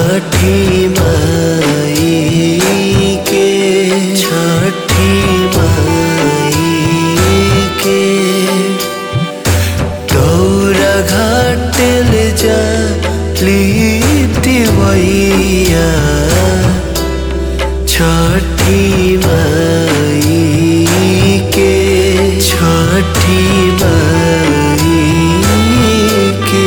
छठी माई के छठी माई के दौरा घाट ले जा लिटिवैया छठी माई के छठी माई के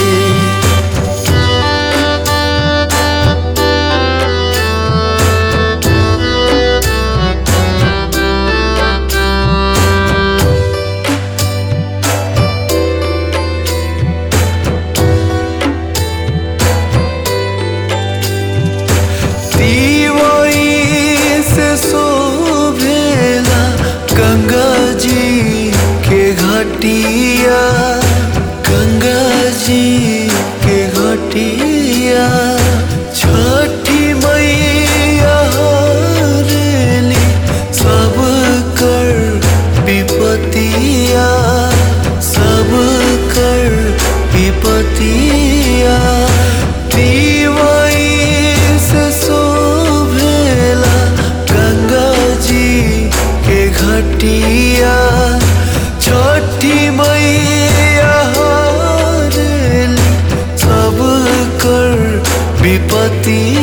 गंगा जी के घाटिया गंगा जी के घाटिया छठी मैया हरेली सब कर विपतिया सब कर विपतिया दिवाई से शोभेला गंगा जी के घाटिया छठी मैया हरेली सब कर विपति